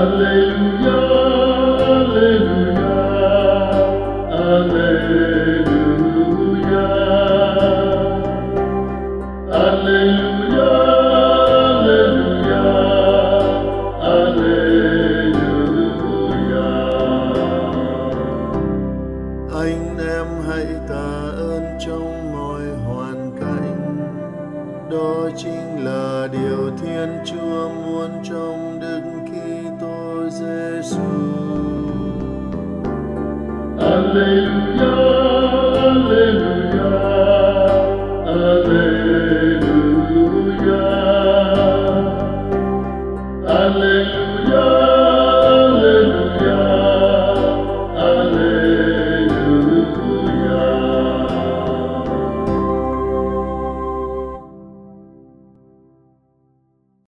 Anh em hãy tạ ơn trong mọi hoàn cảnh. Đó chính là điều Thiên Chúa muốn trong Đức Kitô Giêsu. Alleluia.